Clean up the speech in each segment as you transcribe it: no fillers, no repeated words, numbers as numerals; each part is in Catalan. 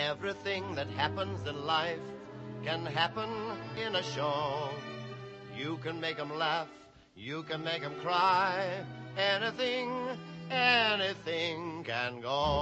Everything that happens in life can happen in a show. You can make 'em laugh, you can make 'em cry. Anything can go.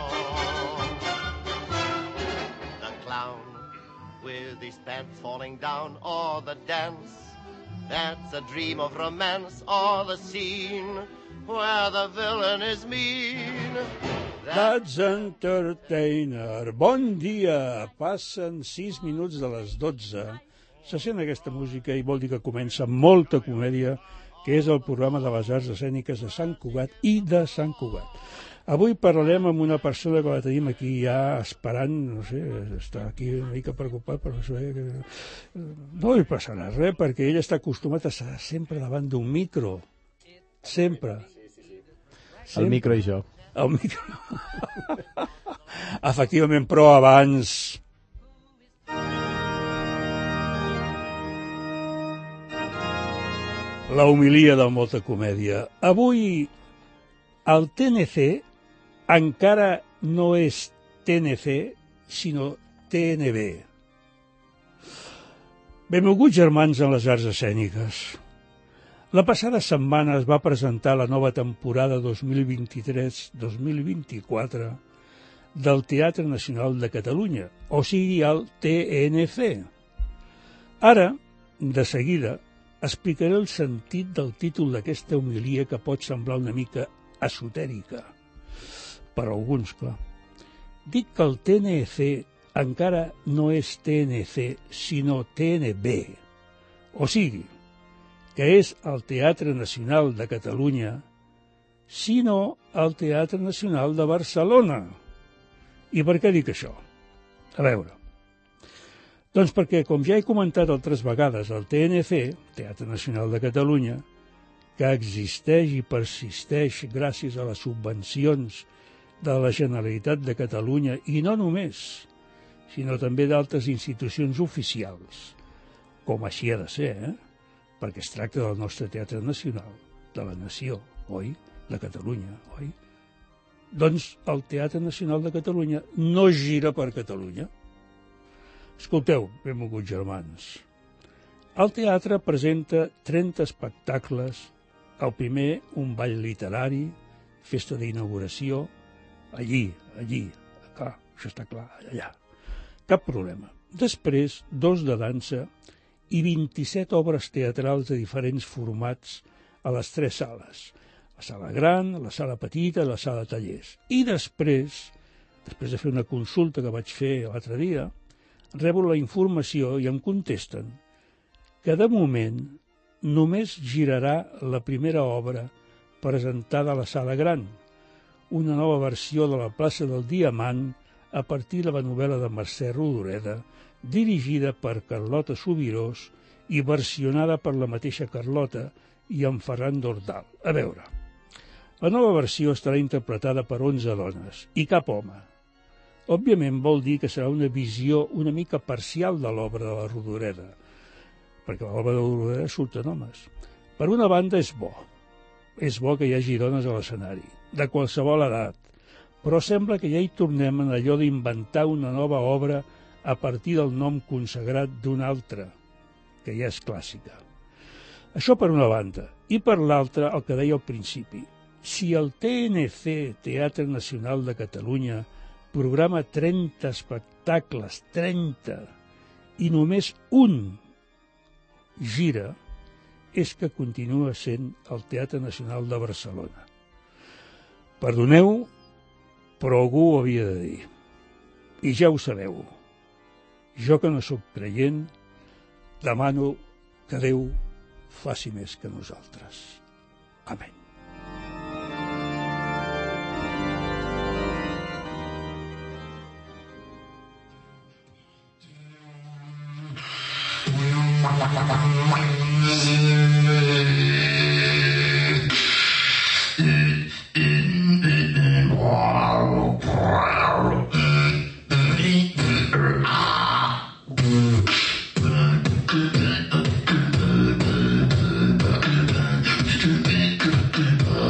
The clown with his pants falling down, or the dance that's a dream of romance, or the scene where the villain is mean. That's Entertainer. Bon dia! Passen 6 minuts de les 12. Se sent aquesta música i vol dir que comença molta comèdia, que és el programa de les arts escèniques de Sant Cugat i de Sant Cugat. Avui parlarem amb una persona que la tenim aquí ja esperant, no sé, està aquí una mica preocupat, però no sé, no li passarà res, perquè ell està acostumat a estar sempre davant d'un micro. Sempre. El micro i jo. El micro. Efectivament, però abans... La homilia del Molta Comèdia. Avui el TNC encara no és TNC, sinó TNB. Benvolguts germans en les arts escèniques. La passada setmana es va presentar la nova temporada 2023-2024 del Teatre Nacional de Catalunya, o sigui el TNC. Ara, de seguida, explicaré el sentit del títol d'aquesta homilia que pot semblar una mica esotèrica. Per alguns, clar. Dic que el TNC encara no és TNC, sinó TNB. O sigui, que és el Teatre Nacional de Catalunya, sinó el Teatre Nacional de Barcelona. I per què dic això? A veure. Doncs perquè, com ja he comentat altres vegades, el TNC, Teatre Nacional de Catalunya, que existeix i persisteix gràcies a les subvencions de la Generalitat de Catalunya, i no només, sinó també d'altres institucions oficials, com així ha de ser, perquè es tracta del nostre Teatre Nacional, de la nació, oi? De Catalunya, oi? Doncs el Teatre Nacional de Catalunya no gira per Catalunya. Escolteu, benvolguts germans, el teatre presenta 30 espectacles, el primer un ball literari, festa d'inauguració, allí, clar, això està clar, allà, cap problema. Després, 2 de dansa i 27 obres teatrals de diferents formats a les 3 sales, la sala gran, la sala petita i la sala de tallers. I després de fer una consulta que vaig fer l'altre dia, rebo la informació i em contesten que de moment només girarà la primera obra presentada a la sala gran, una nova versió de la plaça del Diamant a partir de la novel·la de Mercè Rodoreda, dirigida per Carlota Subirós i versionada per la mateixa Carlota i en Ferran Dordal. A veure, la nova versió estarà interpretada per 11 dones i cap home. Òbviament vol dir que serà una visió una mica parcial de l'obra de la Rodoreda, perquè l'obra de la Rodoreda surten homes. Per una banda és bo que hi hagi dones a l'escenari, de qualsevol edat, però sembla que ja hi tornem en allò d'inventar una nova obra a partir del nom consagrat d'una altra, que ja és clàssica. Això per una banda. I per l'altra, el que deia al principi, si el TNC, Teatre Nacional de Catalunya, programa 30 espectacles, 30, i només un gira, és que continua sent el Teatre Nacional de Barcelona. Perdoneu, però algú ho havia de dir. I ja ho sabeu. Jo, que no sóc creient, demano que Déu faci més que nosaltres. Amén.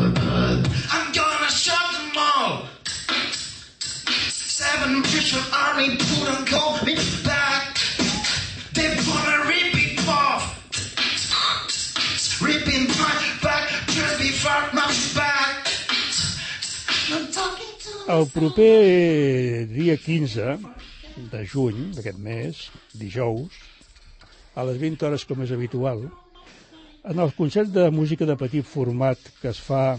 I'm gonna show them all. 7 Bishop money couldn't call me back. They wanna rip it off, ripping my back just before my back. I'm talking to El proper dia 15 de juny d'aquest mes, dijous, a les 20 hores com és habitual, en el concert de música de petit format que es fa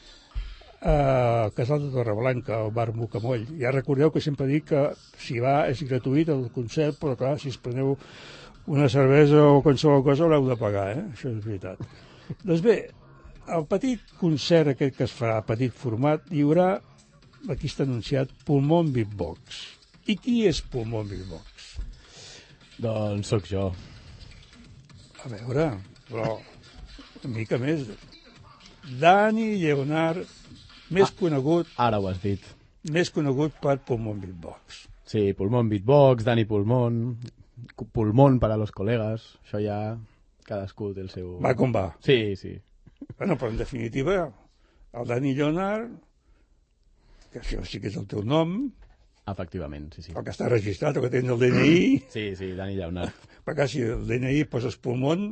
a Casal de Torreblanca, al bar Mocamoll. Ja recordeu que sempre dic que si va és gratuït el concert, però clar, si es preneu una cervesa o qualsevol cosa haureu de pagar, això és veritat. Doncs bé, el petit concert aquest que es farà a petit format hi haurà, aquí està anunciat, Pulmón Beatbox. I qui és Pulmón Beatbox? Doncs sóc jo. A veure, però una mica més. Dani Lleonard, més conegut Ara ho has dit. per Pulmón Beatbox. Sí, Pulmón Beatbox, Dani Pulmón, Pulmón para los colegas, això ja cadascú té el seu... Va com va. Sí, sí. Bueno, però en definitiva, el Dani Lleonard, que això sí que és el teu nom, Efectivament, sí, sí. el que està registrat, el que tens el DNI, Sí, sí, Dani Lleonard. perquè si el DNI poses Pulmón,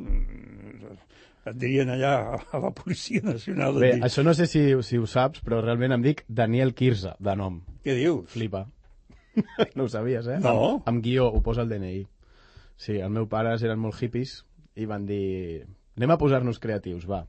et dirien allà a la Policia Nacional. Bé, això no sé si ho saps, però realment em dic Daniel Quirze, de nom. Què dius? Flipa. No ho sabies, eh? No. Amb guió ho posa el DNI. Sí, els meus pares eren molt hippies i van dir... Anem a posar-nos creatius, va.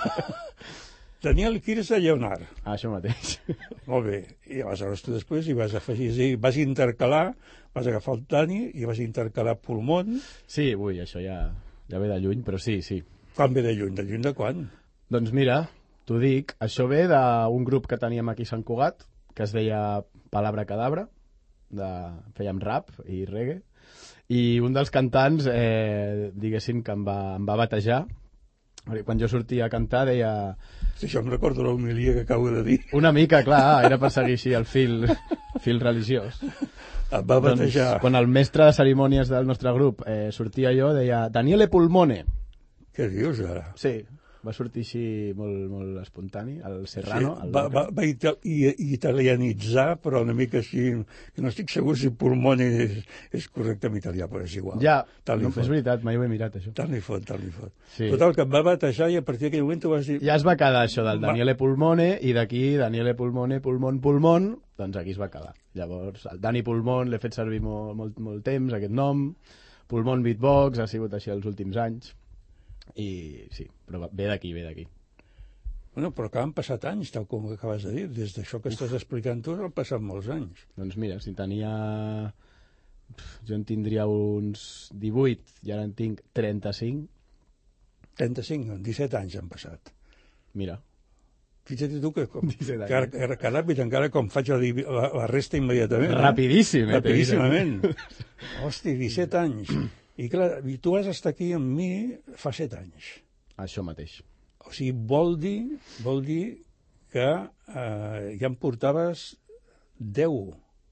Daniel Quirze Lleonard. Això mateix. Molt bé. I aleshores tu després hi vas afegir, és a dir, vas intercalar, vas agafar el Dani i vas intercalar Pulmón. Sí, ui, això ja ve de lluny, però sí, sí. Quan ve de lluny? De lluny de quan? Doncs mira, t'ho dic, això ve d'un grup que teníem aquí a Sant Cugat, que es deia Palabra Cadabra, fèiem rap i reggae, i un dels cantants, diguéssim, que em va batejar, perquè quan jo sortia a cantar deia... Si això em recordo la homilia que acabo de dir. Una mica, clar, era per seguir així el fil religiós. Et va batejar. Doncs, quan el mestre de cerimònies del nostre grup sortia jo, deia Daniele Pulmone. Què dius ara? Sí, va sortir així molt, molt espontani, el Serrano. Sí, va italianitzar, però una mica així, que no estic segur si Pulmón és correcte en italià, però és igual. Ja, no, és veritat, mai ho he mirat, això. Tant li fot. Sí. Total, que em va batejar i a partir d'aquell moment tu vas dir... Ja es va quedar això del Daniele Pulmone, i d'aquí Daniele Pulmone, Pulmón, doncs aquí es va quedar. Llavors, el Dani Pulmón l'he fet servir molt temps, aquest nom, Pulmón Beatbox, ha sigut així els últims anys, i sí, però ve d'aquí. Bueno, però que han passat anys, tal com acabes de dir. Des d'això que estàs explicant tu han passat molts anys. Doncs mira, si tenia... Jo en tindria uns 18 i ara en tinc 35. 35, 17 anys han passat. Mira. Fixa't tu que anys. encara com faig la resta immediatament. Rapidíssim. Rapidíssimament. Hosti, 17 anys. I clar, tu vas estar aquí amb mi fa 7 anys. Això mateix. O sigui, vol dir que ja em portaves 10.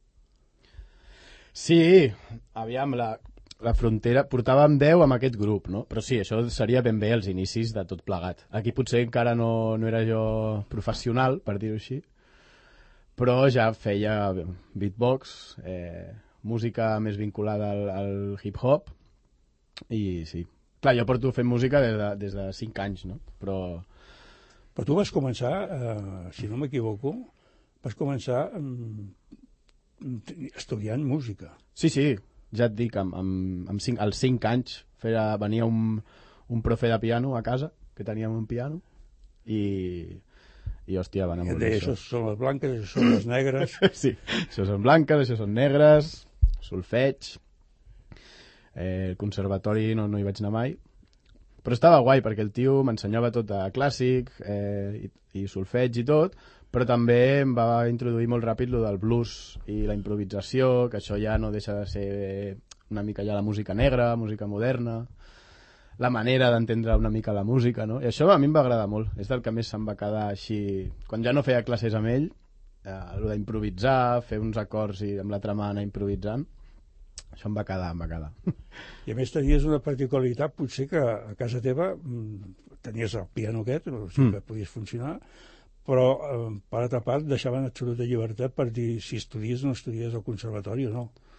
Sí, aviam, la frontera... Portàvem 10 amb aquest grup, no? Però sí, això seria ben bé els inicis de tot plegat. Aquí potser encara no era jo professional, per dir-ho així, però ja feia beatbox, música més vinculada al hip-hop, i sí. Clar, jo porto fent música des de 5 anys, no? Però tu vas començar, si no m'equivoco, vas començar estudiant música. Sí, ja et dic, als 5 anys venia un profe de piano a casa, que teníem un piano, i hòstia, va anar molt bé. Això són les blanques, això són les negres. Sí, això són blanques, això són negres, solfeig. El conservatori no hi vaig anar mai, però estava guai perquè el tio m'ensenyava tot de clàssic i solfeig i tot, però també em va introduir molt ràpid lo del blues i la improvisació, que això ja no deixa de ser una mica ja la música negra, música moderna, la manera d'entendre una mica la música, no? I això a mi em va agradar molt, és del que més se'm va quedar així... Quan ja no feia classes amb ell, lo d'improvisar, fer uns acords i amb l'altra mà anar improvisant, això em va quedar. I a més tenies una particularitat, potser que a casa teva tenies el piano aquest, o sigui que podies funcionar, però per altra part deixaven absoluta llibertat per dir si estudies o no estudies al conservatori o no.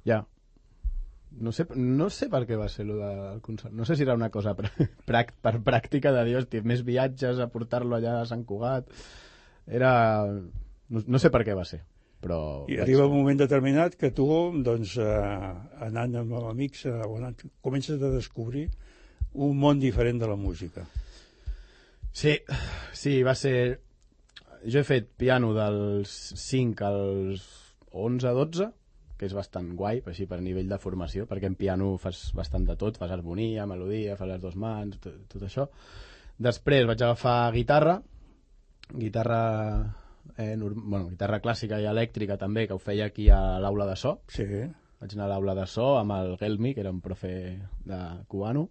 Ja. No sé per què va ser allò del concert. No sé si era una cosa per pràctica de dir, hòstia, més viatges a portar-lo allà a Sant Cugat. Era... No sé per què va ser, però... I arriba un moment determinat que tu, doncs, anant amb amics, comences a descobrir un món diferent de la música. Sí, va ser... Jo he fet piano dels 5 als 11-12, que és bastant guai, així per nivell de formació, perquè en piano fas bastant de tot, fas harmonia, melodia, fas les dues mans, tot això. Després vaig agafar guitarra clàssica i elèctrica també, que ho feia aquí a l'aula de so. Sí. Vaig anar a l'aula de so amb el Gelmi, que era un profe de cubano.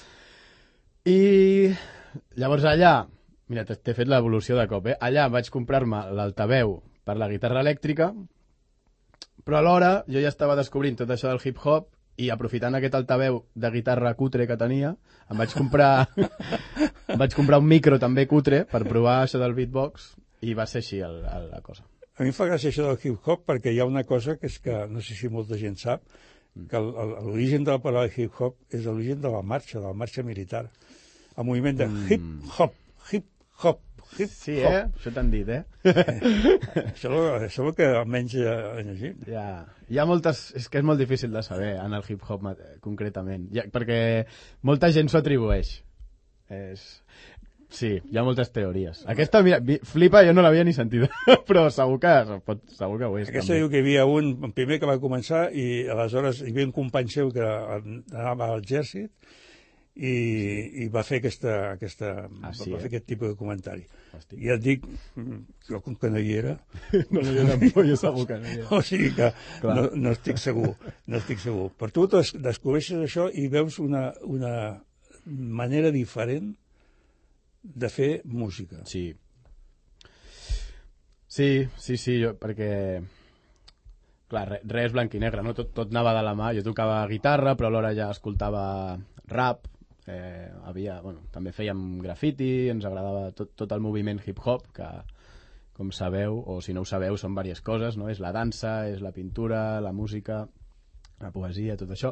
I llavors allà, mira, t'he fet l'evolució de cop, allà vaig comprar-me l'altaveu per la guitarra elèctrica, però alhora jo ja estava descobrint tot això del hip-hop i aprofitant aquest altaveu de guitarra cutre que tenia, em vaig comprar un micro també cutre per provar això del beatbox i va ser així la cosa. A mi em fa gràcia això del hip-hop perquè hi ha una cosa que és que, no sé si molta gent sap, que l'origen de la paraula hip-hop és l'origen de la marxa militar. El moviment de hip-hop, hip-hop. Sí, això t'han dit, Això és el que almenys he llegit. Hi ha moltes... És que és molt difícil de saber en el hip-hop concretament, perquè molta gent s'ho atribueix. Sí, hi ha moltes teories. Aquesta, mira, flipa, jo no l'havia ni sentit, però segur que ho és. Aquesta diu que hi havia un primer que va començar i aleshores hi havia un company seu que anava a l'exèrcit i va fer va fer aquest tipus de comentari. I ja et dic, jo com que no hi era... No hi era tampoc, jo segur que no hi era. O sigui que no estic segur. Per tu descobreixes això i veus una manera diferent de fer música. Sí, perquè... Clar, res blanc i negre, no? Tot anava de la mà. Jo tocava guitarra, però alhora ja escoltava rap, també fèiem graffiti, ens agradava tot el moviment hip-hop, que, com sabeu, o si no ho sabeu, són diverses coses, no? És la dansa, és la pintura, la música, la poesia, tot això.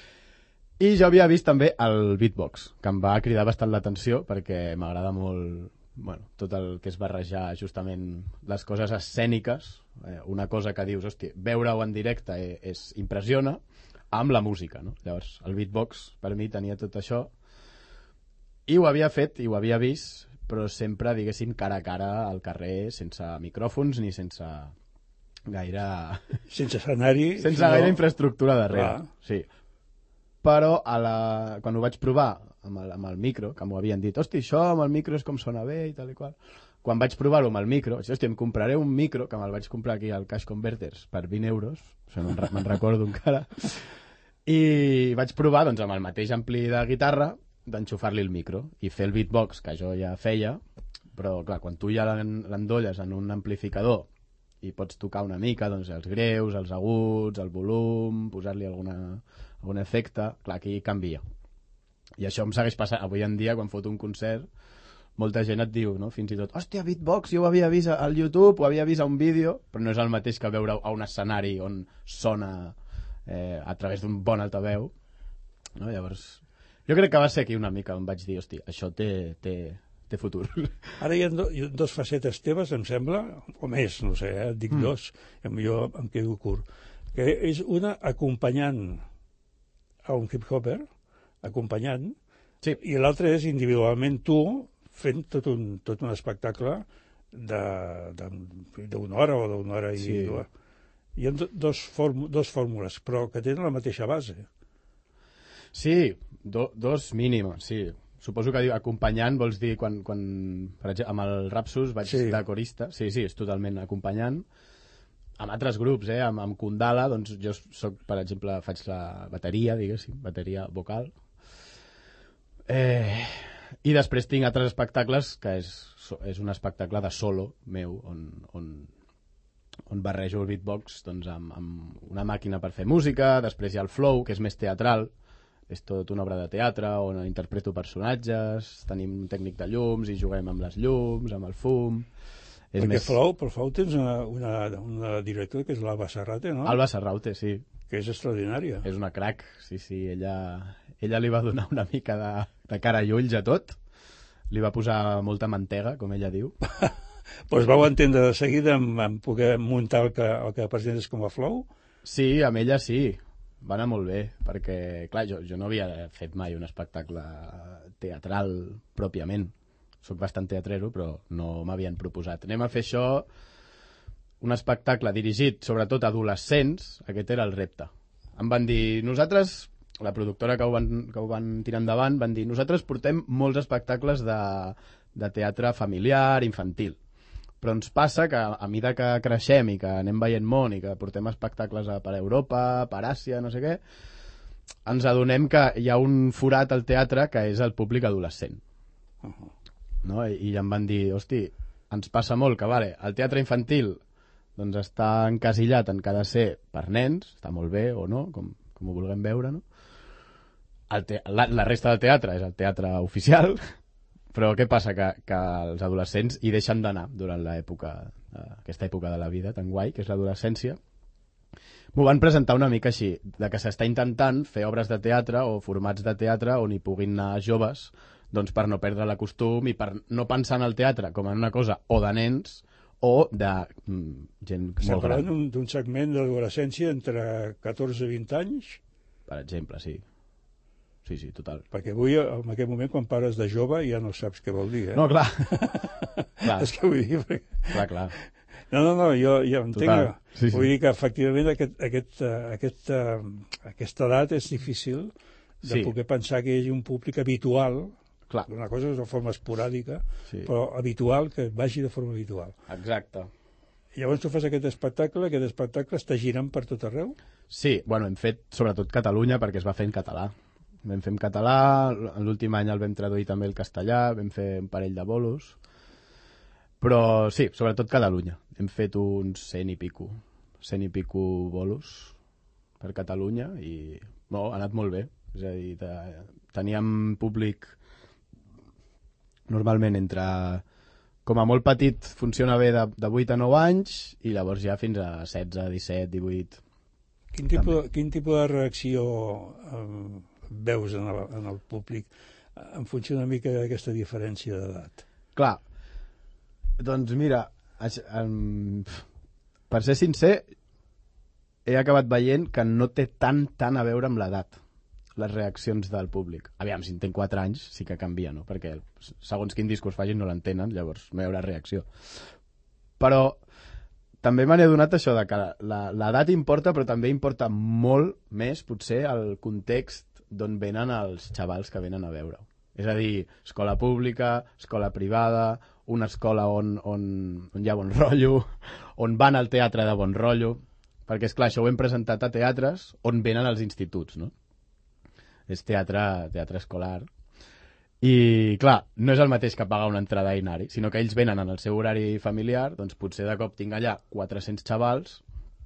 I jo havia vist també el beatbox, que em va cridar bastant l'atenció, perquè m'agrada molt tot el que és barrejar justament les coses escèniques, una cosa que dius, hòstia, veure-ho en directe impressiona, amb la música, no? Llavors, el beatbox, per mi, tenia tot això, i ho havia fet, i ho havia vist, però sempre, diguéssim, cara a cara al carrer, sense micròfons ni sense gaire... Sense escenari. Sense gaire infraestructura darrere. Sí. Però quan ho vaig provar amb el micro, que m'ho havien dit, hosti, això amb el micro és com sona bé i tal i qual. Quan vaig provar-ho amb el micro, hòstia, em compraré un micro, que me'l vaig comprar aquí al Cash Converters per 20 euros, això me'n recordo encara, i vaig provar doncs, amb el mateix ampli de guitarra d'enxufar-li el micro i fer el beatbox, que jo ja feia, però clar, quan tu ja l'endolles en un amplificador i pots tocar una mica doncs, els greus, els aguts, el volum, posar-li algun efecte, clar, aquí canvia. I això em segueix passant. Avui en dia, quan foto un concert, molta gent et diu, no? Fins i tot, hòstia, beatbox, jo ho havia vist al YouTube, ho havia vist a un vídeo, però no és el mateix que veure a un escenari on sona a través d'un bon altaveu, no? Llavors, jo crec que va ser aquí una mica on vaig dir, hòstia, això té futur. Ara hi ha dos facetes teves, em sembla, o més, no sé, dic dos, jo em quedo curt, que és una acompanyant a un hip-hopper, acompanyant, sí. I l'altre és individualment tu fent tot un espectacle d'una hora o d'una hora i dues. Hi ha dos fórmules, però que tenen la mateixa base. Sí, dos mínimes, sí. Suposo que acompanyant vols dir quan per exemple, amb el Rapsus vaig de corista. Sí, és totalment acompanyant. Amb altres grups, amb Kundala, doncs jo soc, per exemple, faig la bateria, diguéssim, bateria vocal. I després tinc altres espectacles que és un espectacle de solo meu on barrejo el beatbox doncs, amb una màquina per fer música. Després hi ha el flow, que és més teatral, és tot una obra de teatre on interpreto personatges, tenim un tècnic de llums i juguem amb les llums, amb el fum. Perquè per Flow tens una directora que és l'Alba Serrate, no? Alba Serrate, sí. Que és extraordinària. És una crac, sí, ella li va donar una mica de cara i ulls a tot, li va posar molta mantega, com ella diu. Pues vau entendre de seguida en poder muntar el que presentes com a Flow? Sí, amb ella sí, va anar molt bé, perquè, clar, jo no havia fet mai un espectacle teatral pròpiament. Soc bastant teatrero, però no m'havien proposat. Anem a fer això, un espectacle dirigit sobretot a adolescents, aquest era el repte. Em van dir, nosaltres, la productora que ho van tirar endavant, van dir, nosaltres portem molts espectacles de teatre familiar, infantil. Però ens passa que a mesura que creixem i que anem veient món i que portem espectacles per Europa, per Àsia, no sé què, ens adonem que hi ha un forat al teatre que és el públic adolescent. No? I em van dir, hosti, ens passa molt que el teatre infantil doncs està encasillat en que ha de ser per nens, està molt bé o no, com ho vulguem veure, no? La resta del teatre és el teatre oficial, però què passa? Que els adolescents hi deixen d'anar durant aquesta època de la vida tan guai, que és l'adolescència. M'ho van presentar una mica així, de que s'està intentant fer obres de teatre o formats de teatre on hi puguin anar joves, doncs per no perdre la costum i per no pensar en el teatre com en una cosa o de nens o de gent Estem molt gran. parlant d'un segment d'adolescència entre 14 i 20 anys? Per exemple, sí. Sí, total. Perquè avui, en aquest moment, quan parles de jove, ja no saps què vol dir, eh? No, clar. Clar. És que vull dir... Perquè... Clar. No, jo entenc. Total. Sí. Vull dir que, efectivament, aquesta edat és difícil de poder pensar que hi hagi un públic habitual. Clar. Una cosa és de forma esporàdica, però habitual, que vagi de forma habitual. Exacte. Llavors tu fas aquest espectacle està girant per tot arreu? Sí, hem fet sobretot Catalunya perquè es va fer en català. Vam fer en català, l'últim any el vam traduir també el castellà, vam fer un parell de bolos, però sí, sobretot Catalunya. Hem fet uns 100 i pico bolos per Catalunya i ha anat molt bé. És a dir, teníem públic normalment entre, com a molt petit, funciona bé de 8 a 9 anys i llavors ja fins a 16, 17, 18. Quin tipus de reacció veus en el públic en funció una mica d'aquesta diferència d'edat? Clar, doncs mira, per ser sincer, he acabat veient que no té tant a veure amb l'edat, les reaccions del públic. Aviam, si en tenc 4 anys sí que canvia, no? Perquè segons quin discurs facin no l'entenen, llavors no hi haurà reacció. Però també me n'he adonat això de que l'edat importa, però també importa molt més, potser, el context d'on venen els xavals que venen a veure-ho. És a dir, escola pública, escola privada, una escola on hi ha bon rotllo, on van al teatre de bon rotllo, perquè, esclar, això ho hem presentat a teatres on venen els instituts, no? És teatre escolar. I, clar, no és el mateix que pagar una entrada i anar-hi, sinó que ells venen en el seu horari familiar, doncs potser de cop tinc allà 400 xavals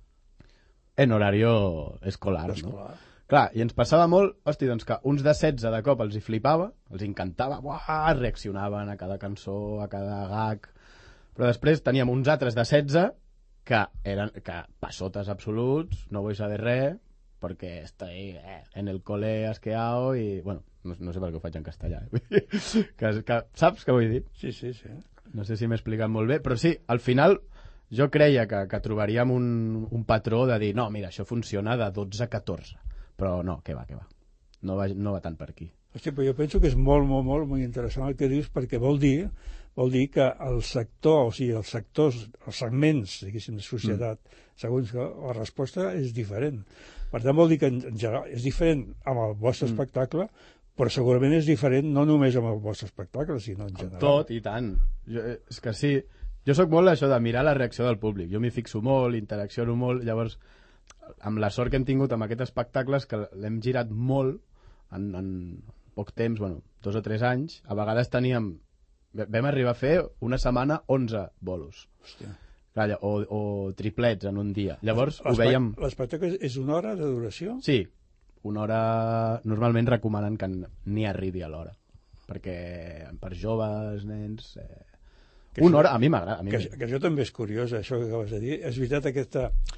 en horari escolar, no? Clar, i ens passava molt, hosti, doncs que uns de 16 de cop els hi flipava, els encantava, reaccionaven a cada cançó, a cada gag, però després teníem uns altres de 16 que eren passotes absoluts, no vull saber res, perquè estoy en el cole asqueado i, bueno, no sé per què ho faig en castellà, que saps què vull dir? Sí. No sé si m'he explicat molt bé, però sí, al final jo creia que trobaríem un patró de dir, no, mira, això funciona de 12 a 14, però no, què va. No va tant per aquí. Hosti, però jo penso que és molt interessant el que dius, perquè vol dir que el sector, o sigui, els segments, diguéssim, de societat, segons que la resposta és diferent. Per tant, vol dir que en general és diferent amb el vostre espectacle, però segurament és diferent no només amb el vostre espectacle, sinó en general. Tot, i tant. És que sí. Jo sóc molt això de mirar la reacció del públic. Jo m'hi fixo molt, interacciono molt, llavors, amb la sort que hem tingut amb aquest espectacle és que l'hem girat molt en poc temps, 2 o 3 anys. A vegades vam arribar a fer una setmana 11 bolos. Hòstia. O triplets en un dia. Llavors ho veiem... L'espectacle és una hora de duració? Sí, una hora... Normalment recomanen que n'hi arribi a l'hora, perquè per joves, nens... Una hora, a mi m'agrada. Que això també és curiós, això que acabes de dir. És veritat,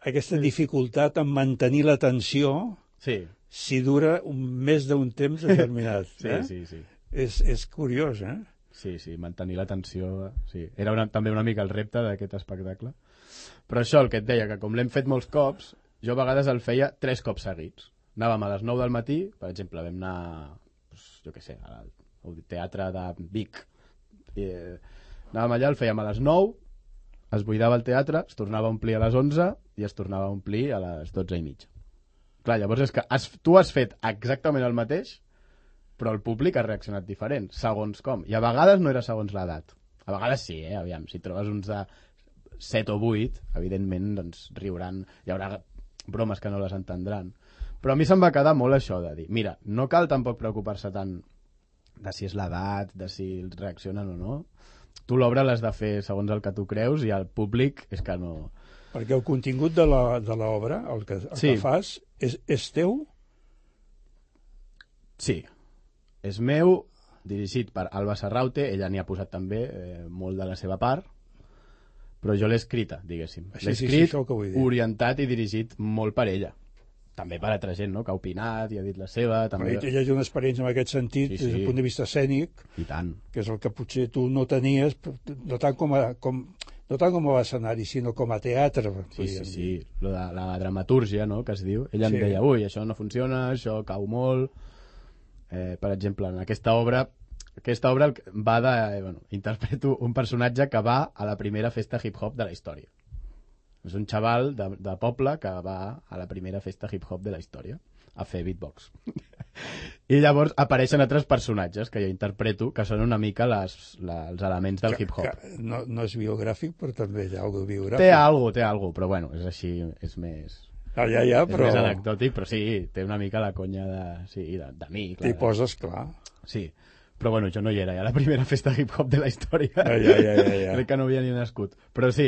aquesta dificultat en mantenir l'atenció Sí, si dura més d'un temps determinat. sí. És curiós, eh? Sí, mantenir l'atenció... Sí. Era també una mica el repte d'aquest espectacle. Però això, el que et deia, que com l'hem fet molts cops, jo a vegades el feia 3 cops seguits. Anàvem a les 9 del matí, per exemple, vam anar, jo què sé, al teatre de Vic. Anàvem allà, el fèiem a les 9, es buidava el teatre, es tornava a omplir a les 11 i es tornava a omplir a les 12 i mitja. Clar, llavors és que tu has fet exactament el mateix, però el públic ha reaccionat diferent, segons com. I a vegades no era segons l'edat. A vegades sí, aviam, si trobes uns de 7 o 8, evidentment, doncs riuran, hi haurà bromes que no les entendran. Però a mi se'm va quedar molt això de dir, mira, no cal tampoc preocupar-se tant de si és l'edat, de si reaccionen o no. Tu l'obra l'has de fer segons el que tu creus i el públic és que no... Perquè el contingut de l'obra, el que fas, és teu? Sí. És meu, dirigit per Alba Serraute, ella n'hi ha posat també molt de la seva part, però jo l'he escrita, diguéssim. L'he escrit, orientat i dirigit molt per ella. També per altra gent, no?, que ha opinat i ha dit la seva. També... Ella té una experiència en aquest sentit, des del punt de vista escènic, i tant, que és el que potser tu no tenies, no tant com a escenari, sinó com a teatre. Sí. La dramatúrgia, no?, que es diu. Ella em deia, ui, això no funciona, això cau molt. Per exemple, en aquesta obra va de... interpreto un personatge que va a la primera festa hip-hop de la història. És un xaval de poble que va a la primera festa hip-hop de la història a fer beatbox. I llavors apareixen altres personatges que jo interpreto, que són una mica els elements del hip-hop. No és biogràfic, però també hi ha alguna biogràfic. Té alguna, però bueno, és així, és més... però... És més anecdòtic, però sí, té una mica la conya de mi. T'hi poses, clar. Sí, però bueno, jo no hi era, a la primera festa hip-hop de la història. Ja. Crec que no havia ni nascut. Però sí,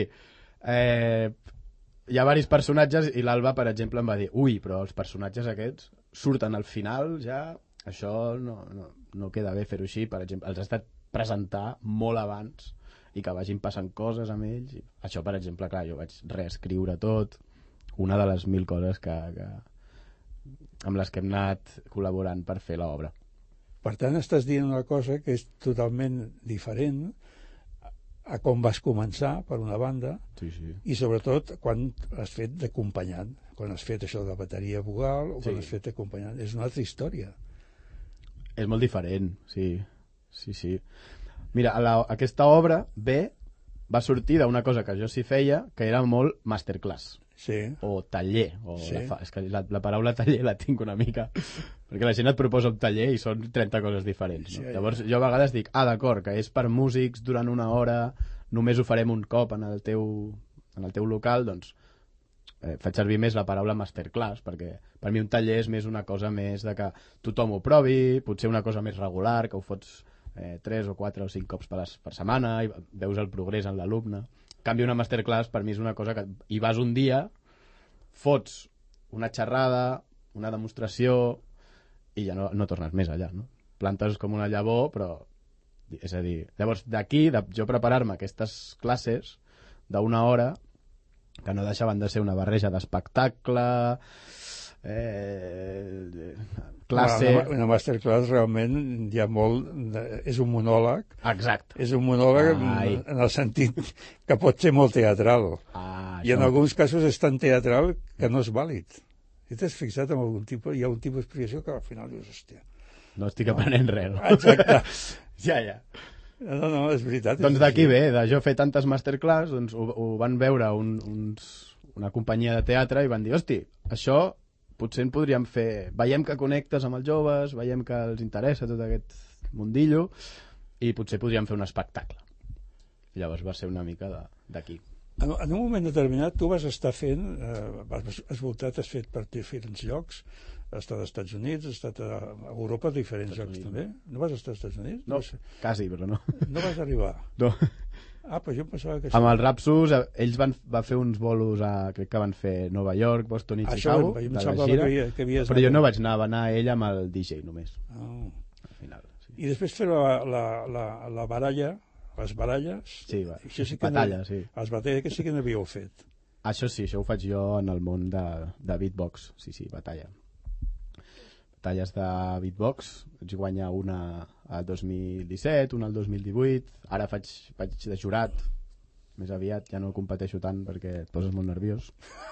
hi ha diversos personatges i l'Alba, per exemple, em va dir, ui, però els personatges aquests surten al final, ja, això no queda bé fer-ho així, per exemple, els has de presentar molt abans i que vagin passant coses amb ells. Això, per exemple, clar, jo vaig reescriure tot, una de les 1000 coses amb les que hem anat col·laborant per fer l'obra. Per tant, estàs dient una cosa que és totalment diferent a com vas començar, per una banda, sí. I sobretot quan has fet d'acompanyant, quan has fet això de bateria vocal o quan has fet d'acompanyant. És una altra història. És molt diferent, sí. Mira, aquesta obra va sortir d'una cosa que jo sí feia, que era molt masterclass. Sí. O taller. És que la paraula taller la tinc una mica, perquè la gent et proposa un taller i són 30 coses diferents. No? Sí, llavors jo a vegades dic, d'acord, que és per músics durant una hora, només ho farem un cop en el teu local, doncs faig servir més la paraula masterclass, perquè per mi un taller és més una cosa més de que tothom ho provi, potser una cosa més regular, que ho fots 3 o 4 o 5 cops per setmana i veus el progrés en l'alumne. En canvi, una masterclass per mi és una cosa que hi vas un dia, fots una xerrada, una demostració i ja no tornes més allà, no? Plantes com una llavor, però... És a dir, llavors d'aquí, jo preparar-me aquestes classes d'una hora, que no deixaven de ser una barreja d'espectacle, classe... Una masterclass realment hi ha molt... És un monòleg. Exacte. És un monòleg en el sentit que pot ser molt teatral. I en alguns casos és tan teatral que no és vàlid. Si t'has fixat en algun tipus, hi ha un tipus d'explicació que al final dius, hòstia... No estic aprenent res, no? Exacte. Ja. No, és veritat. Doncs d'aquí ve, de jo fer tantes masterclass, doncs ho van veure una companyia de teatre i van dir, hosti, això potser en podríem fer... Veiem que connectes amb els joves, veiem que els interessa tot aquest mundillo i potser podríem fer un espectacle. I llavors va ser una mica d'aquí. En un moment determinat tu vas estar fent, has voltat, has fet per diferents llocs, has estat als Estats Units, has estat a Europa, a diferents llocs també. No vas estar als Estats Units? No, quasi, però no. No vas arribar? No. Però jo pensava que... Amb els Rapsus, ells van fer uns bolos crec que van fer Nova York, Boston i Chicago, de la gira, però jo no vaig anar, va anar ell amb el DJ només. Al final, sí. I després fer la baralla, les baralles... Sí, batalla, sí. Les batalles que sí que n'havíeu fet. Això sí, això ho faig jo en el món de beatbox. Sí, batalles de beatbox. Vaig guanyar una al 2017, una al 2018. Ara faig de jurat. Més aviat ja no competeixo tant perquè et poses molt nerviós.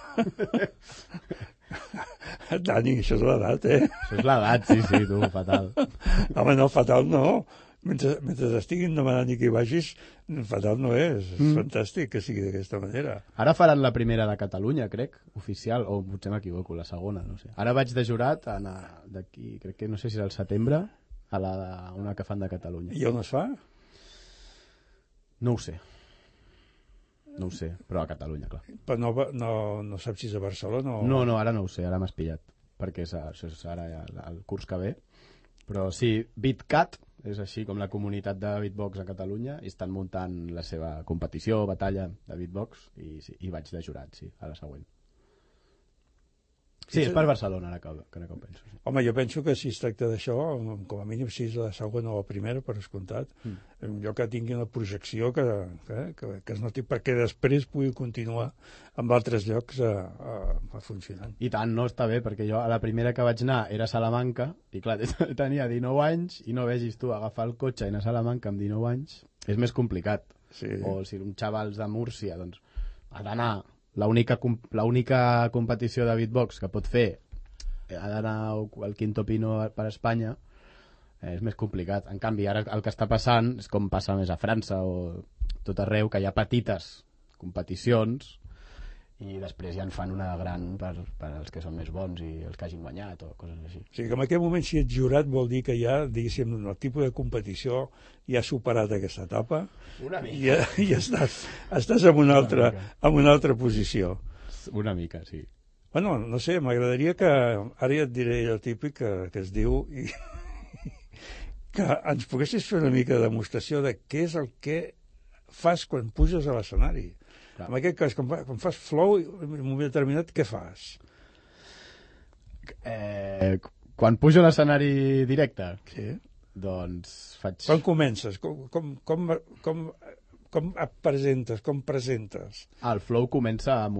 Dani, això és l'edat, eh? Això és l'edat, sí, tu, fatal. Home, no, fatal no. Mentre estiguin demanant i que hi vagis, fatal no és. És fantàstic que sigui d'aquesta manera. Ara faran la primera de Catalunya, crec, oficial, o potser m'equivoco, la segona, no sé. Ara vaig de jurat d'aquí, crec que no sé si era el setembre, a una que fan de Catalunya. I on es fa? No ho sé, però a Catalunya, clar. Però no saps si és a Barcelona o... No, ara no ho sé, ara m'has pillat, perquè això és ara el curs que ve. Però sí, BeatCat és així com la comunitat de beatbox a Catalunya i estan muntant la seva competició, batalla de beatbox i vaig de jurat, sí, a la següent. Sí, és per Barcelona, ara que ho penso. Sí. Home, jo penso que si es tracta d'això, com a mínim si és la segona o la primera, per escomptat, jo que tingui una projecció que es noti perquè després pugui continuar amb altres llocs a funcionant. I tant, no, està bé, perquè jo a la primera que vaig anar era a Salamanca, i clar, tenia 19 anys, i no vegis tu agafar el cotxe i anar a Salamanca amb 19 anys, és més complicat. Sí. O si un xaval de Múrcia, doncs, ha d'anar... L'única competició de beatbox que pot fer ha d'anar al Quinto Pino per Espanya, és més complicat. En canvi, ara el que està passant és com passa més a França o tot arreu, que hi ha petites competicions i després ja en fan una gran per als que són més bons i els que hagin guanyat o coses així. O sigui que en aquest moment, si ets jurat, vol dir que ja, diguéssim, el tipus de competició ja ha superat aquesta etapa. Una mica. I estàs en una altra posició. Una mica, sí. Bueno, no sé, m'agradaria que... Ara ja et diré el típic que es diu... que ens poguessis fer una mica de demostració de què és el que fas quan puges a l'escenari. Clar. En aquest cas, quan fas flow, en un moment determinat, què fas? Quan pujo a l'escenari directe? Sí. Doncs faig... Com comences? Com et presentes? Com presentes? El flow comença amb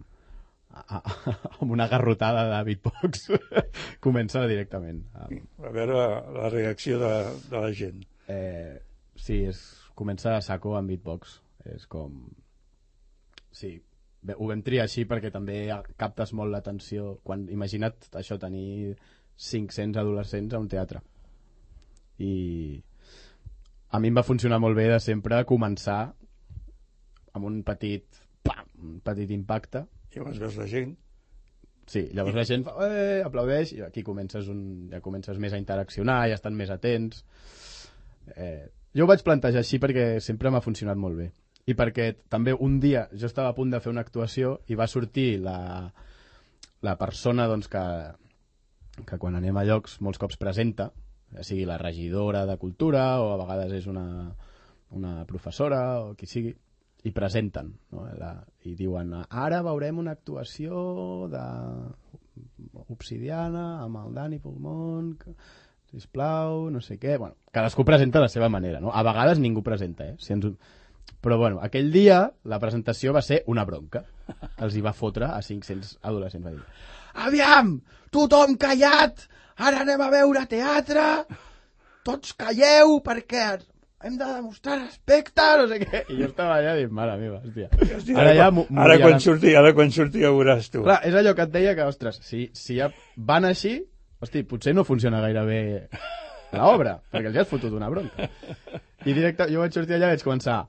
una garrotada de beatbox. Comença directament. A veure la reacció de la gent. Sí, comença a saco amb beatbox. És com... Sí, ho vam triar així perquè també captes molt l'atenció. Imagina't això, tenir 500 adolescents a un teatre. I a mi em va funcionar molt bé de sempre començar amb un petit impacte. I llavors veus la gent. Sí, llavors la gent aplaudeix i aquí ja comences més a interaccionar, ja estan més atents. Jo ho vaig plantejar així perquè sempre m'ha funcionat molt bé. I perquè també un dia jo estava a punt de fer una actuació i va sortir la persona doncs, que quan anem a llocs molts cops presenta, ja sigui la regidora de cultura o a vegades és una professora o qui sigui, i presenten, no? I diuen, ara veurem una actuació d'Obsidiana amb el Dani Pulmón, sisplau, no sé què. Bueno, cadascú presenta a la seva manera, no? A vegades ningú presenta, Però bueno, aquell dia la presentació va ser una bronca. Els hi va fotre a 500 adolescents. Va dir, aviam, tothom callat, ara anem a veure teatre, tots calleu perquè hem de demostrar respecte, no sé què. I jo estava allà dient, mare meva, hòstia. Ara quan surti ja veuràs tu. Clar, és allò que et deia que, ostres, si ja van així, hosti, potser no funciona gaire bé l'obra, perquè els ja has fotut una bronca. I directe, jo vaig sortir allà i vaig començar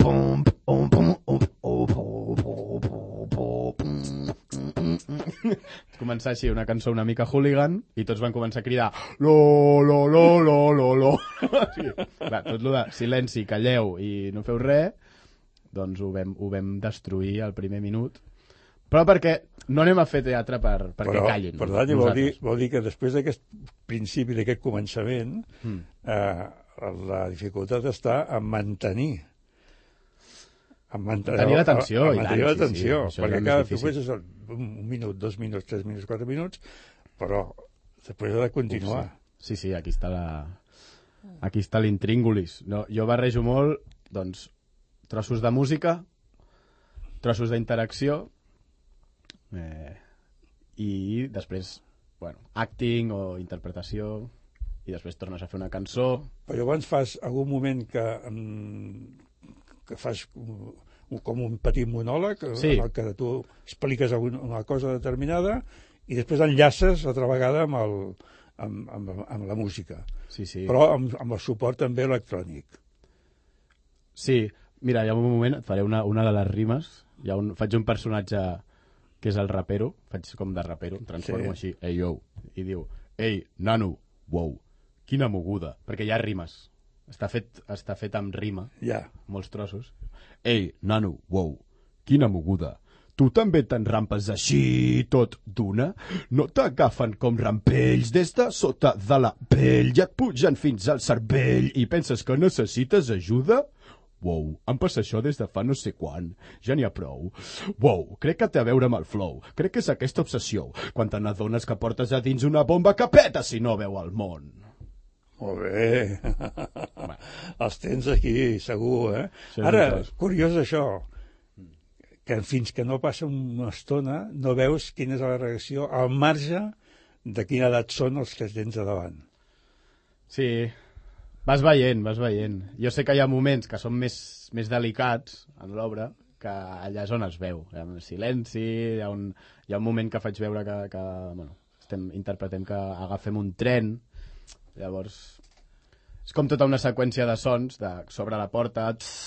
començar així una cançó una mica hooligan i tots van començar a cridar lo. Sí. Clar, tot lo de silenci, calleu i no feu res, doncs ho vam destruir al primer minut, però perquè no anem a fer teatre perquè callin. Per tant, vol dir que després d'aquest principi, d'aquest començament, la dificultat està en mantenir l'atenció. Perquè cada tipus és un minut, 2 minuts, 3 minuts, 4 minuts, però després ha de continuar. Sí, aquí està l'intríngulis. No, jo barrejo molt, doncs, trossos de música, trossos d'interacció, I després, acting o interpretació, i després tornes a fer una cançó. Però llavors fas algun moment que fas com un petit monòleg, sí, en el que tu expliques una cosa determinada i després enllaces altra vegada amb la música. Sí, sí. Però amb el suport també electrònic. Sí, mira, hi ha un moment, et faré una de les rimes, faig un personatge que és el rapero, faig com de rapero, em transformo així, ei, yo, i diu, ei, nano, wow, quina moguda, perquè hi ha rimes, està fet amb rima, molts trossos. Ei, nano, wow, quina moguda, tu també t'enrampes així tot d'una? No t'agafen com rampells des de sota de la pell i et pugen fins al cervell i penses que necessites ajuda? Wow, em passa això des de fa no sé quan. Ja n'hi ha prou. Wow, crec que té a veure amb el flow. Crec que és aquesta obsessió. Quan te n'adones que portes a dins una bomba que peta si no veu el món. Molt bé. Els tens aquí, segur, eh? Ara, curiós això, que fins que no passa una estona no veus quina és la reacció al marge de quina edat són els que tens a davant. Sí, vas veient. Jo sé que hi ha moments que són més delicats en l'obra, que allà és on es veu. Hi ha un silenci, hi ha un moment que faig veure que interpretem que agafem un tren, llavors és com tota una seqüència de sons s'obre la porta,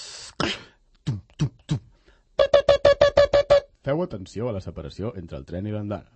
feu atenció a la separació entre el tren i l'andana.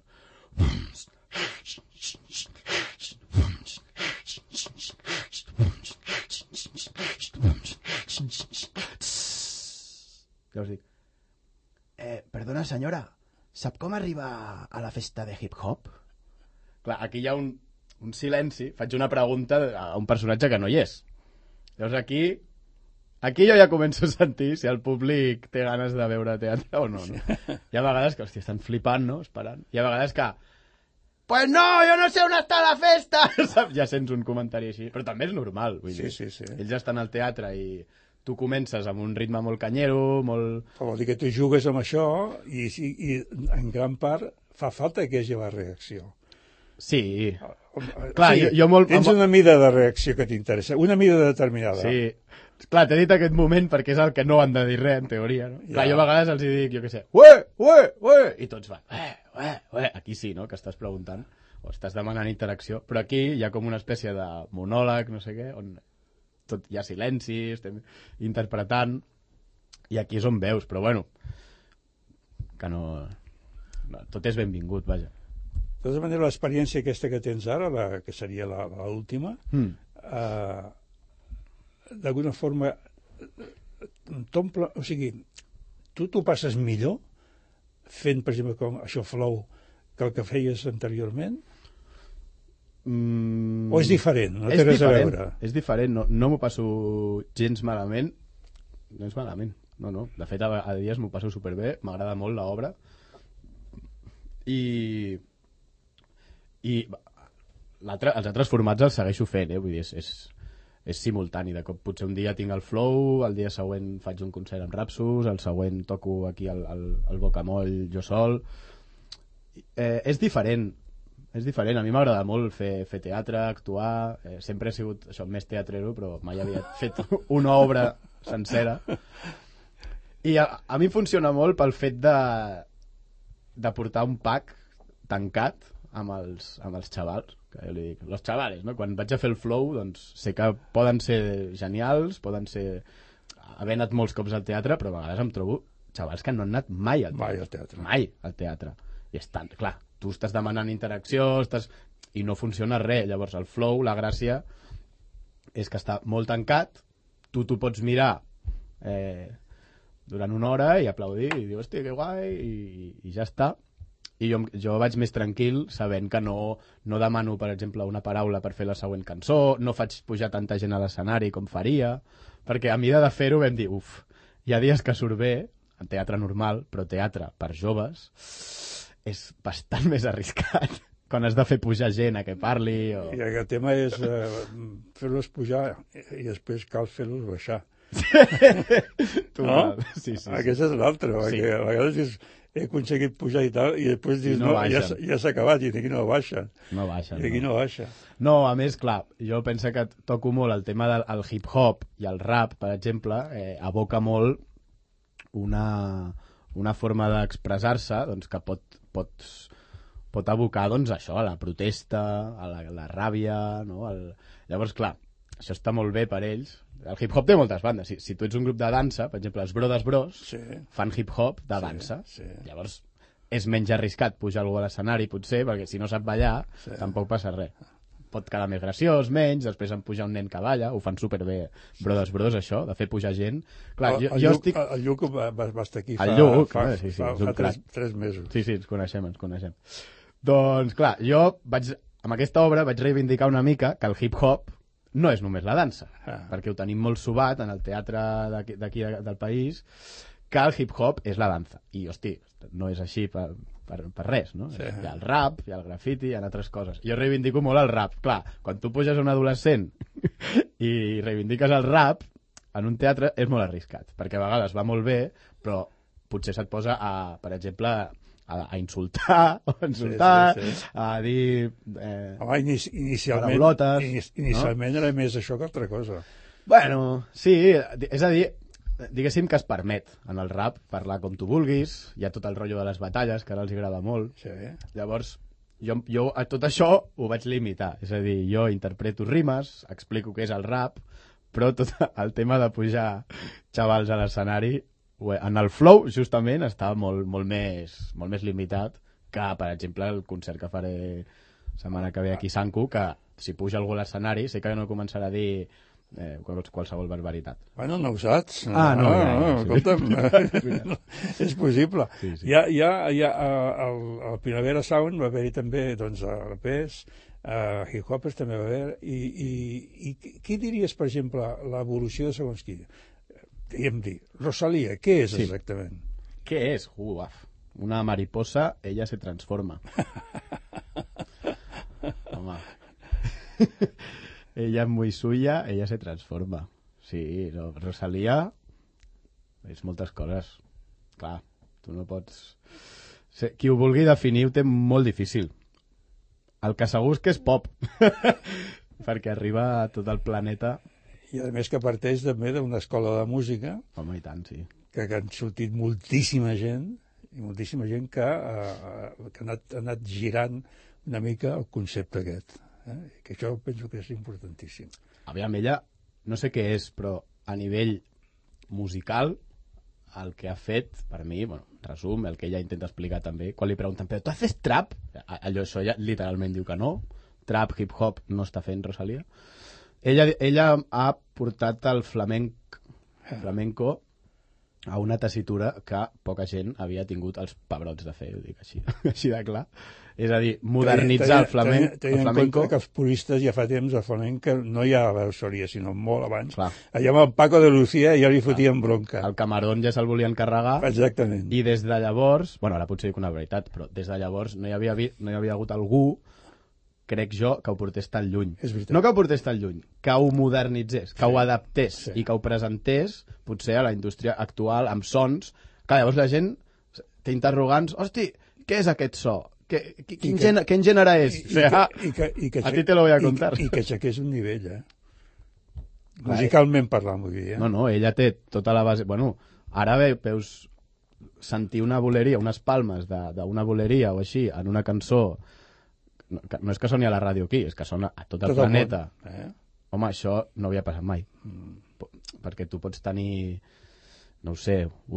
Llavors dic, perdona senyora, sap com arribar a la festa de hip-hop? Clar, aquí hi ha un silenci, faig una pregunta a un personatge que no hi és. Llavors aquí jo ja començo a sentir si el públic té ganes de veure teatre o no. Hi ha vegades que, hòstia, estan flipant, no?, esperant. Hi ha vegades que, pues no, jo no sé on està la festa! Ja sents un comentari així, però també és normal. Vull dir. Sí. Ells estan al teatre i tu comences amb un ritme molt canyero, molt... Vol dir que tu jugues amb això i en gran part fa falta que hi hagi la reacció. Sí. Clar, jo molt... Tens una mida de reacció que t'interessa, una mida determinada. Sí. Clar, t'he dit aquest moment perquè és el que no han de dir res, en teoria, no? Clar, jo a vegades els dic, jo què sé, ué, i tots van, ué. Aquí sí, no?, que estàs preguntant, o estàs demanant interacció, però aquí hi ha com una espècie de monòleg, no sé què, on hi ha silenci, estem interpretant, i aquí és on veus, però bueno, que no tot és benvingut, vaja. De tota manera, l'experiència aquesta que tens ara, que seria l'última, d'alguna forma t'omple, o sigui, tu t'ho passes millor fent, per exemple, com això flow, que el que feies anteriorment? O és diferent? No té res a veure? És diferent, no m'ho passo gens malament, no és malament, no. De fet, a dies m'ho passo superbé, m'agrada molt l'obra, i els altres formats els segueixo fent, vull dir, és simultani, de cop potser un dia tinc el flow, el dia següent faig un concert amb Rapsus, el següent toco aquí al Bocamoll jo sol. És diferent, a mi m'agrada molt fer teatre, actuar, sempre he sigut això, més teatrero, però mai havia fet una obra sencera, i a mi funciona molt pel fet de portar un pack tancat amb els xavals, que jo li dic, los chavales, no? Quan vaig a fer el flow, doncs sé que poden ser genials, poden ser... haver anat molts cops al teatre, però a vegades em trobo xavals que no han anat mai al teatre. Mai al teatre. I estan, clar, tu estàs demanant interacció, i no funciona res. Llavors el flow, la gràcia, és que està molt tancat, tu t'ho pots mirar durant una hora i aplaudir, i dir, hòstia, que guai, i ja està. I jo vaig més tranquil sabent que no demano, per exemple, una paraula per fer la següent cançó, no faig pujar tanta gent a l'escenari com faria, perquè a mida de fer-ho vam dir, hi ha dies que surt bé, en teatre normal, però teatre per joves és bastant més arriscat quan has de fer pujar gent a que parli. I el tema és fer-los pujar i després cal fer-los baixar. No? Sí. Aquest és l'altre, perquè a vegades he aconseguit pujar i tal, i després dius, no no, ja s'ha acabat, i d'aquí no baixa. No baixa. I d'aquí no baixa. No, a més, clar, jo penso que toco molt el tema del hip-hop i el rap, per exemple, aboca molt una forma d'expressar-se doncs, que pot abocar doncs, això, a la protesta, a la ràbia, no? Llavors, clar, això està molt bé per ells. El hip-hop té moltes bandes. Si tu ets un grup de dansa, per exemple, els Brothers Bros fan hip-hop de dansa. Llavors, és menys arriscat pujar algú a l'escenari, potser, perquè si no sap ballar, tampoc passa res. Pot quedar més graciós, menys, després en pujar un nen que balla, ho fan superbé Brothers Bros, això, de fer pujar gent. Clar, jo estic... El Lluc va estar aquí fa 3 mesos. Sí, ens coneixem. Doncs, clar, jo amb aquesta obra vaig reivindicar una mica que el hip-hop no és només la dansa, perquè ho tenim molt sobat en el teatre d'aquí del país, que el hip-hop és la dansa. I, hosti, no és així per res, no? Sí. Hi ha el rap, hi ha el grafiti, hi ha altres coses. Jo reivindico molt el rap. Clar, quan tu puges a un adolescent i reivindiques el rap, en un teatre és molt arriscat, perquè a vegades va molt bé, però potser se't posa, per exemple, a insultar, a dir inicialment era més això que altra cosa. Bueno, sí, és a dir, diguéssim que es permet en el rap parlar com tu vulguis, hi ha tot el rotllo de les batalles, que ara els agrada molt. Llavors, jo a tot això ho vaig limitar, és a dir, jo interpreto rimes, explico què és el rap, però tot el tema de pujar xavals a l'escenari, en el flow, justament, està molt més limitat que, per exemple, el concert que faré setmana que ve aquí a Sant Cuc, que si puja algú a l'escenari, sé que no començarà a dir qualsevol barbaritat. Bueno, no ho saps. No, escolta'm, és possible. Sí. Al Primavera Sound va haver-hi també, doncs, a l'EPES, Hip Hoppers també va haver, i què diries, per exemple, l'evolució de segons qui? Diguem dir, Rosalía, què és exactament? Què és? Una mariposa, ella se transforma. Home. Ella es muy suya, ella se transforma. Sí, no, Rosalía és moltes coses. Clar, tu no pots... Qui ho vulgui definir ho té molt difícil. El que segur és que és pop. Perquè arriba a tot el planeta... I a més que parteix també d'una escola de música. Home, i tant, sí. Que han sortit moltíssima gent, i moltíssima gent que ha anat girant una mica el concepte aquest. Que això penso que és importantíssim. Aviam, ella, no sé què és, però a nivell musical, el que ha fet, per mi, resum, el que ella intenta explicar també, quan li pregunten, però tu haces trap? Això ella literalment diu que no. Trap, hip-hop, no està fent Rosalía. Ella ha portat el flamenco a una tessitura que poca gent havia tingut els pebrots de fer, ho dic així de clar. És a dir, modernitzar el flamenco... Tenint en compte que els puristes ja fa temps el flamenco no hi ha a Rosalía, sinó molt abans. Clar. Allà amb el Paco de Lucía ja li fotien bronca. El Camarón ja se'l volien carregar. Exactament. I des de llavors... Bueno, ara potser dic una veritat, però des de llavors no hi havia hagut algú, crec jo, que ho portés tan lluny. No que ho portés tan lluny, que ho modernitzés, que ho adaptés i que ho presentés, potser a la indústria actual, amb sons, que llavors la gent té interrogants, hosti, què és aquest so? Quin gènere és? A ti te lo voy a contar. I que aixequés un nivell, musicalment parlant, vull dir. No, ella té tota la base... Bueno, ara veus sentir una boleria, unes palmes d'una boleria o així, en una cançó. No és que soni a la ràdio aquí, és que sona a tot el planeta. Home, això no havia passat mai. Perquè tu pots tenir, no ho sé,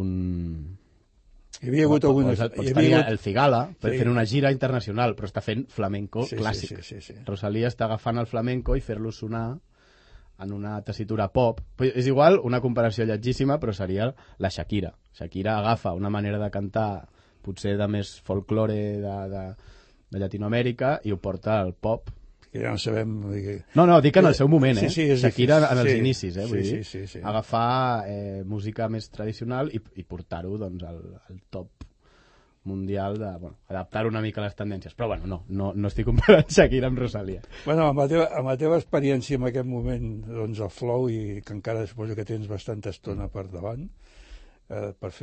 Hi havia hagut algunes... Pots tenir el Cigala, fent una gira internacional, però està fent flamenco clàssic. Rosalía està agafant el flamenco i fer-lo sonar en una tessitura pop. És igual, una comparació lletgíssima, però seria la Shakira. Shakira agafa una manera de cantar, potser de més folklore de Llatinoamèrica, i ho porta al pop. Que ja no sabem... No, dic en el seu moment, Shakira en els inicis, vull dir. Agafar música més tradicional i portar-ho doncs, al top mundial, adaptar una mica a les tendències. Però bueno, no estic comparant Shakira amb Rosalía. Bueno, amb la teva experiència en aquest moment, doncs el flow, i que encara suposo que tens bastanta estona per davant per fer,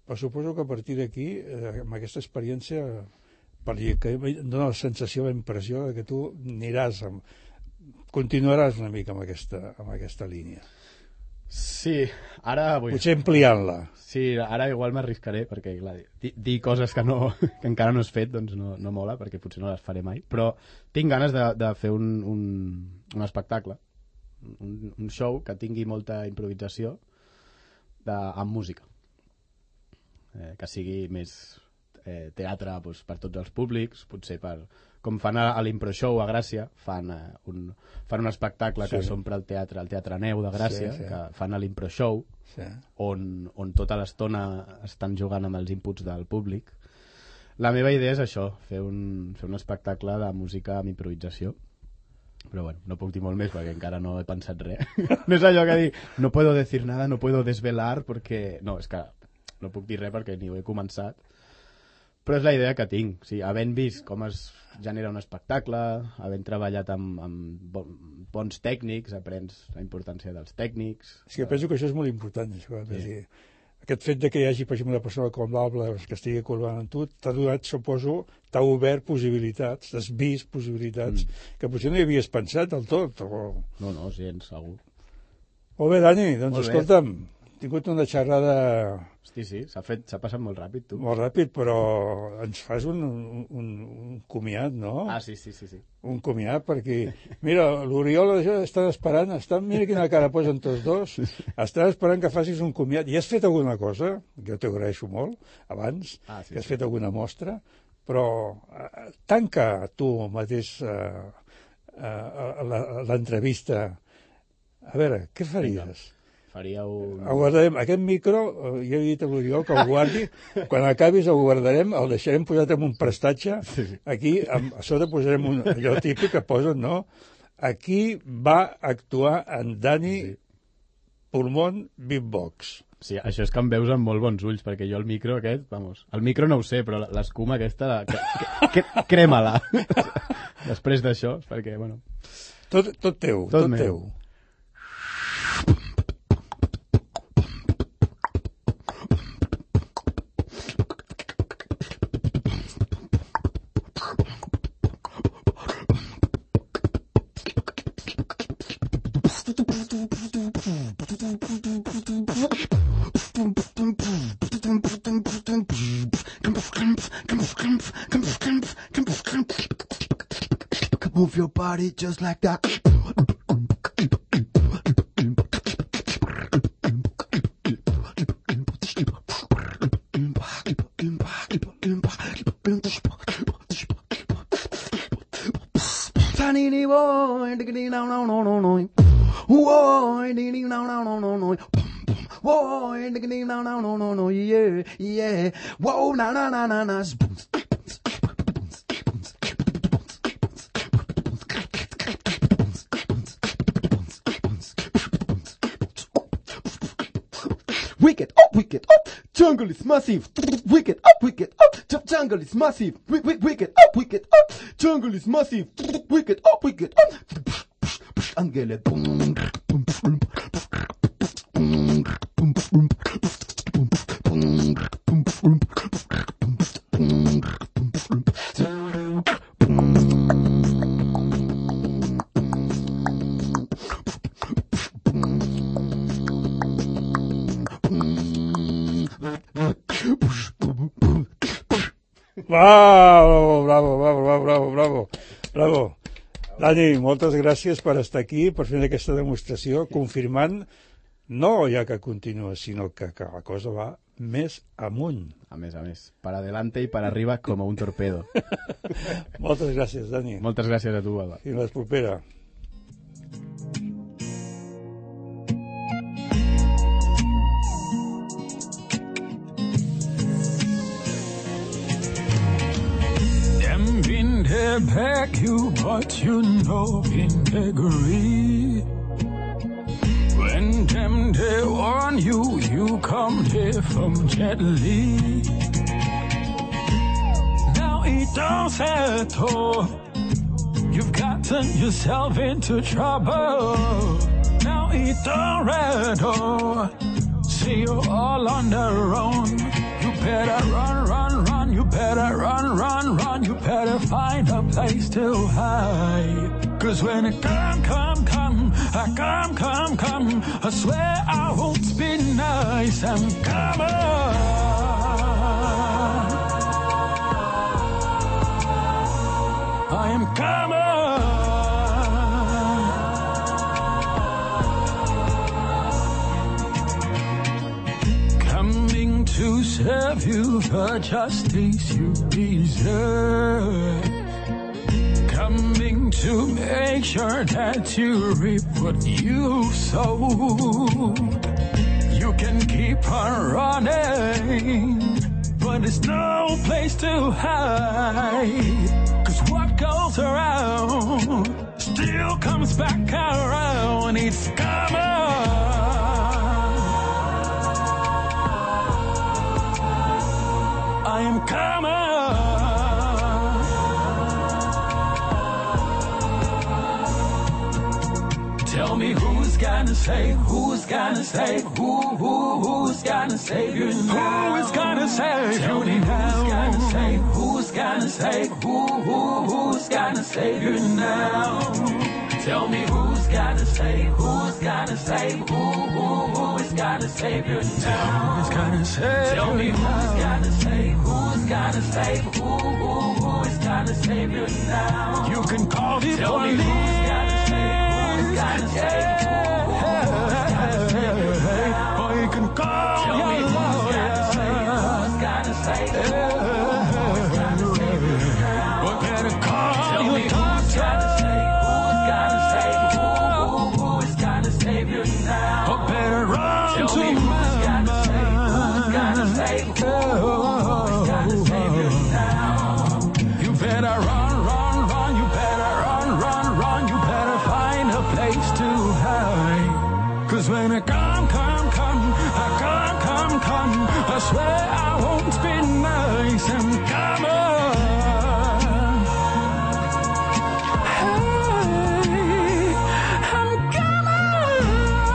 Però suposo que a partir d'aquí, amb aquesta experiència, perquè em dona la sensació, la impressió de que tu continuaràs una mica amb aquesta línia. Sí, ara... Potser ampliant-la. Sí, ara igual m'arriscaré, perquè clar, dir coses que encara no has fet doncs no mola, perquè potser no les faré mai, però tinc ganes de fer un espectacle, un show que tingui molta improvisació amb música. Que sigui més teatre doncs, per tots els públics, potser com fan a l'Impro Show a Gràcia, fan un espectacle que s'omple el Teatre Neu de Gràcia, que fan a l'Impro Show, on tota l'estona estan jugant amb els inputs del públic. La meva idea és això, fer un espectacle de música amb improvisació. Però bueno, no puc dir molt més perquè encara no he pensat res. No és allò que dic, no puedo decir nada, no puedo desvelar, perquè... No, és que no puc dir res perquè ni ho he començat. Però és la idea que tinc. O sigui, havent vist com es genera un espectacle, havent treballat amb bons tècnics, aprens la importància dels tècnics... Sí, que penso que això és molt important. Això, sí. Aquest fet de que hi hagi, per exemple, una persona com l'Alba que estigui col·laborant amb tu, t'ha donat, suposo, t'ha obert possibilitats, has vist possibilitats que potser no hi havies pensat del tot. No, gens, segur. Molt bé, Dani, doncs escolta'm, he tingut una xerrada... Sí, s'ha passat molt ràpid, tu. Molt ràpid, però ens fas un comiat, no? Ah, sí. Un comiat, perquè... Mira, l'Oriol estan esperant, mira quina cara posen tots dos, estan esperant que facis un comiat. I has fet alguna cosa, que jo t'agraeixo molt, abans, que has fet alguna mostra, però tanca tu mateix l'entrevista. A veure, què faries? Faria un... El guardarem. Aquest micro, jo he dit a l'Oriol que el guardi, quan acabis el guardarem, el deixarem posat en un prestatge, aquí a sota posarem allò típic que posen, no? Aquí va actuar en Dani Pulmón Beatbox. Sí, això és que em veus amb molt bons ulls, perquè jo el micro aquest, vamos, el micro no ho sé, però l'escuma aquesta, crema-la. Després d'això, perquè, bueno... Tot teu, tot teu. Move your body just like that. Tiny boy, diggity no no no no no. Whoa, diggity no no no no no. Whoa, diggity no no no no no. Yeah, yeah. Whoa, na na na na na. Wicked up, jungle is massive. Wicked up, jungle is massive. Wicked up, jungle is massive. Wicked up, Angele. Bravo. Dani, moltes gràcies per estar aquí, per fer aquesta demostració, confirmant no ja que continua, sinó que la cosa va més amunt. A més, para adelante y para arriba como un torpedo. Moltes gràcies, Dani. Moltes gràcies a tu, Alba. Fins la propera. Back you, but you know integrity. When them they warn you, you come there from gently. Now it don't settle. You've gotten yourself into trouble. Now it don't rattle. See you all on their own. better run, run, run. You better run, run, run. You better find a place to hide. 'Cause when it come, I swear I won't be nice. I'm coming. I am coming. Coming to serve you the justice you deserve. Coming to make sure that you reap what you sowed. You can keep on running, but there's no place to hide. 'Cause what goes around still comes back around. It's coming. I am coming. Tell me who's gonna save, who's gonna save, who's gonna save you now? Who is gonna save you now? Tell me who's gonna save, who's gonna save, who's gonna save you now? Tell me who's gonna save, who's gonna save, who is gonna save you now? Who's gonna save? Tell me who's gonna save, who's gonna save, who is gonna save you now? You can call the Tell me police. who's gonna save, who's gonna save, who's gonna save you now? Or you can call Tell your me who's gonna save, who's gonna save, who's gonna save you now? Or better call Tell your me who's gonna save, who's gonna save, who is gonna save you now? Or better run Tell to me who's gonna save, who's gonna save, who's gonna save you now? You better run, run, run. You better run, run, run. You better find a place to hide. 'Cause when I come, I swear I won't be nice. I'm coming. Hey, I'm coming.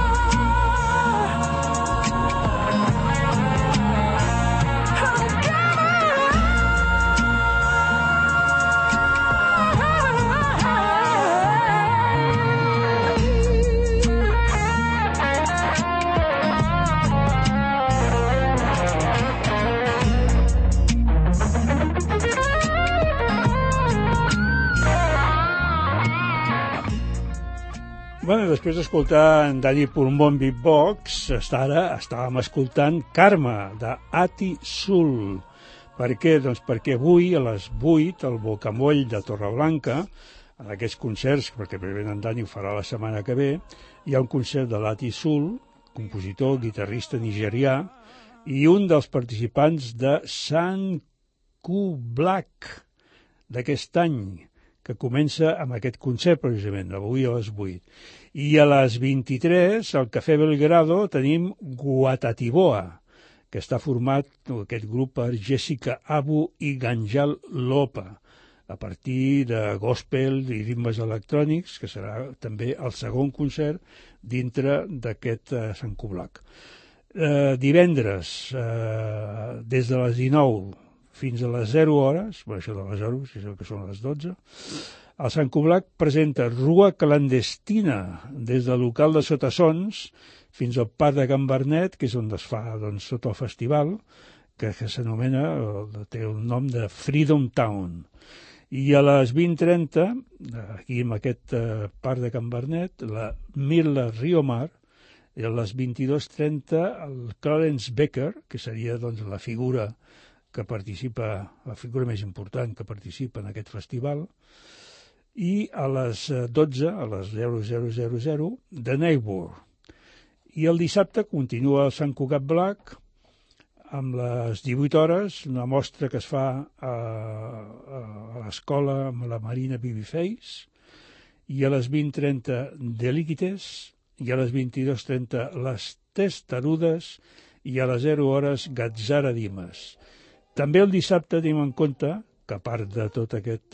Bueno, després d'escoltar en Dani Pulmón Beatbox, estàvem escoltant Karma, de Ati Sul. Per què? Doncs perquè avui, a les 8, al Bocamoll de Torreblanca, en aquests concerts, perquè primer en Dani ho farà la setmana que ve, hi ha un concert de l'Ati Sul, compositor, guitarrista nigerià, i un dels participants de Sant Q Black d'aquest any, que comença amb aquest concert, precisament, avui a les 8. I a les 23, al Cafè Belgrado, tenim Guatatiboa, que està format, aquest grup, per Jessica Abu i Ganjal Lopa, a partir de gospel i ritmes electrònics, que serà també el segon concert dintre d'aquest Sant Cublac. Divendres, des de les 19 fins a les 0 hores, això de les 0, si és que són les 12, el Sant Cublac presenta Rua Clandestina des del local de Sotassons fins al Parc de Can Bernet, que és on es fa tot el festival, que s'anomena, té el nom de Freedom Town. I a les 20:30, aquí en aquest Parc de Can Bernet, la Mirla Riomar, i a les 22:30 el Clarence Becker, que seria la figura que participa, la figura més important que participa en aquest festival, i a les 12, a les 00:00, The Neighbor. I el dissabte continua el Sant Cugat Black amb les 18 hores, una mostra que es fa a l'escola amb la Marina Babyface, i a les 20:30 Deliquites, i a les 22:30 Les Testarudes, i a les 0 hores Gatzara Dimes. També el dissabte tenim en compte que, a part de tot aquest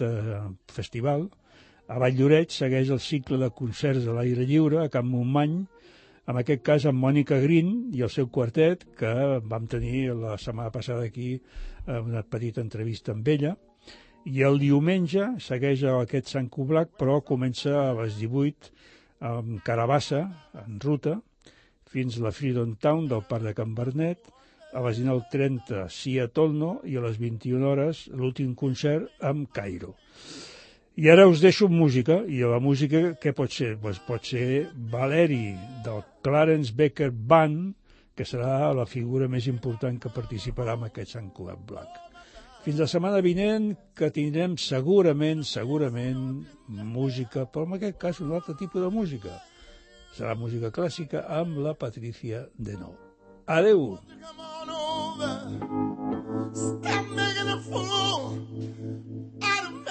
festival, a Valldoreix segueix el cicle de concerts a l'aire lliure a Can Montmany, en aquest cas amb Mònica Green i el seu quartet, que vam tenir la setmana passada aquí una petita entrevista amb ella. I el diumenge segueix aquest Sant Cublac, però comença a les 18 amb Carabassa, en ruta, fins la Freedom Town del Parc de Can Bernet, a les 19:30 Sia Tolno i a les 21 hores l'últim concert amb Cairo. I ara us deixo amb música, i la música què pot ser? Pues pot ser Valeri, del Clarence Becker Band, que serà la figura més important que participarà en aquest Sant Cublac. Fins la setmana vinent, que tindrem segurament, música, però en aquest cas un altre tipus de música. Serà música clàssica amb la Patricia Denó. Adeu! Stop making a fool out of me.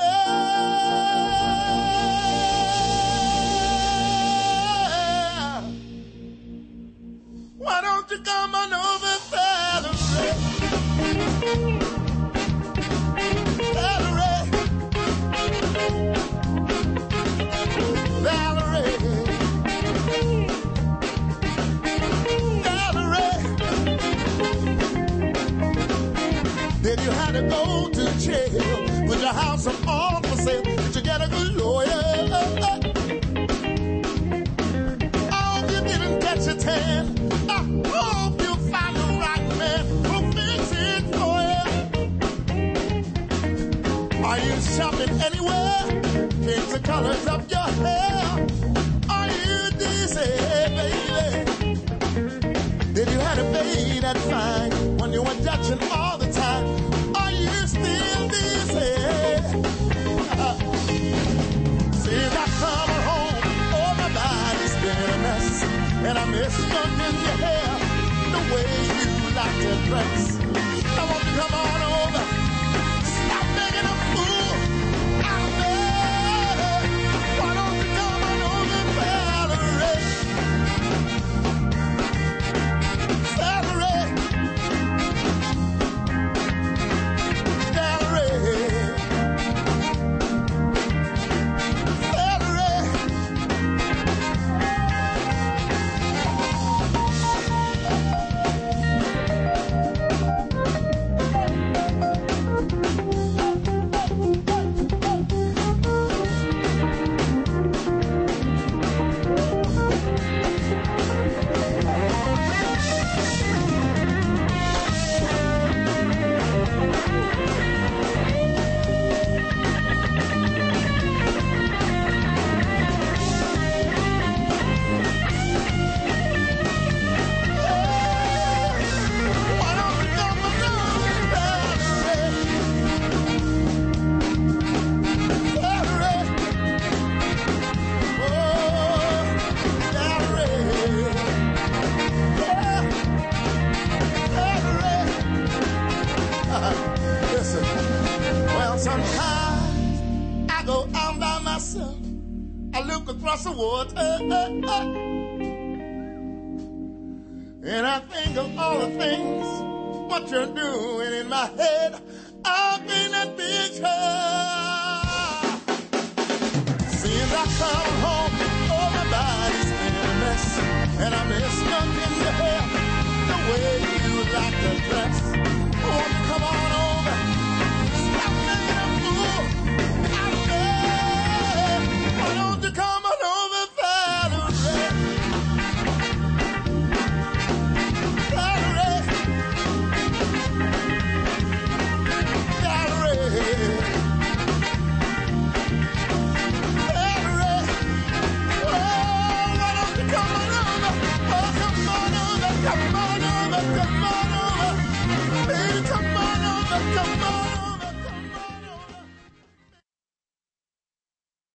Why don't you come on over, Valerie? Valerie, Valerie, Valerie. Then you had to go to jail with your house on for sale. Did you get a good lawyer? I hope you didn't catch a tan. I hope you find the right man who'll fix it for you. Are you shopping anywhere? Change the colors of your hair. Are you dizzy, baby? Did you have to pay that fine when you were judging all the time? Are you still dizzy? Since I come home, oh, my body's been a mess. And I miss looking in your hair, the way you like to dress. I want you to come on over, stop making a fool out of me. Why don't you come on over, Valerie? Valerie, Valerie, Valerie. Listen, well, sometimes I go out by myself. I look across the water, and I think of all the things what you're doing in my head. I think